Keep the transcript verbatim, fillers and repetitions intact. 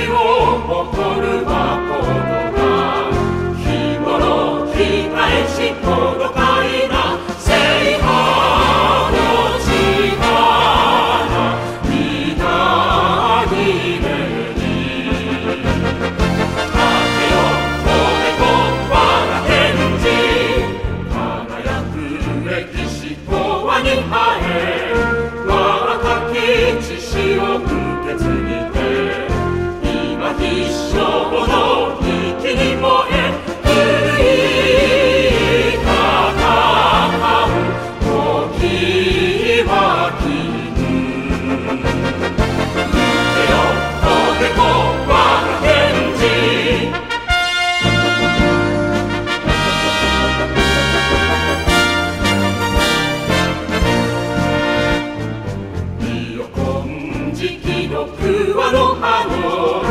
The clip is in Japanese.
を誇るはことが日頃期待し届かいな聖波の力みなぎれにかけよ声と我が返事輝く歴史とはに生え若き血潮を受け継ぎて今必勝の域に燃え奮い戦う時は来ぬ受けよ声と我が返事身を金色の桑の葉の